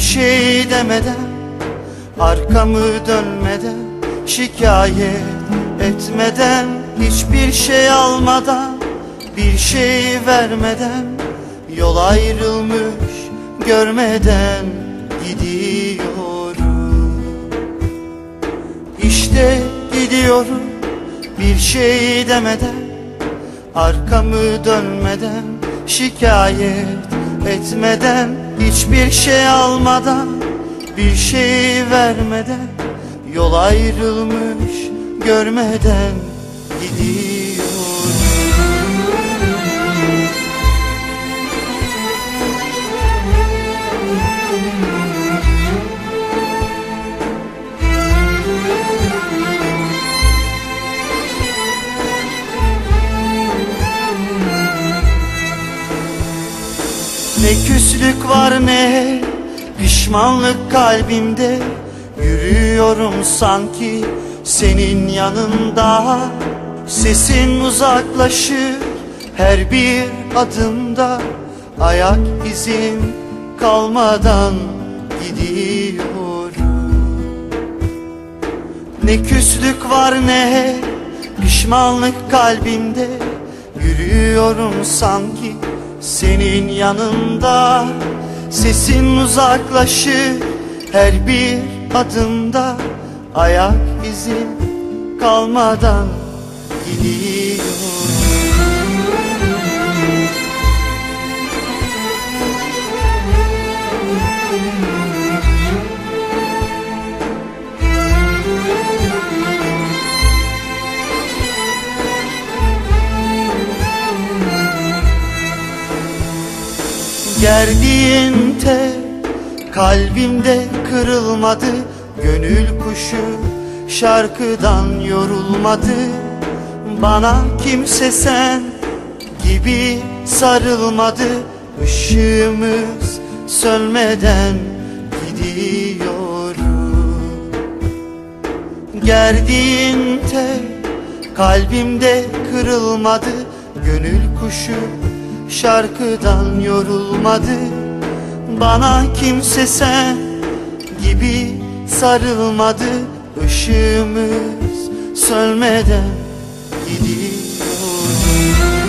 şey demeden, arkamı dönmeden, şikayet etmeden, hiçbir şey almadan, bir şey vermeden, yol ayrılmış görmeden gidiyorum. İşte gidiyorum, bir şey demeden, arkamı dönmeden, şikayet etmeden, hiçbir şey almadan, bir şey vermeden, yol ayrılmış görmeden gidiyorum. Ne küslük var ne pişmanlık kalbimde, yürüyorum sanki senin yanında. Sesin uzaklaşır her bir adımda, ayak izim kalmadan gidiyorum. Ne küslük var ne pişmanlık kalbimde, yürüyorum sanki senin yanında. Sesin uzaklaşır her bir adımda, ayak izim kalmadan gidiyorum. Gerdiğin tel kalbimde kırılmadı, gönül kuşu şarkıdan yorulmadı. Bana kimse sen gibi sarılmadı, ışığımız sönmeden gidiyorum. Gerdiğin tel kalbimde kırılmadı, gönül kuşu şarkıdan yorulmadı. Bana kimse sen gibi sarılmadı, ışığımız sönmeden gidiyor.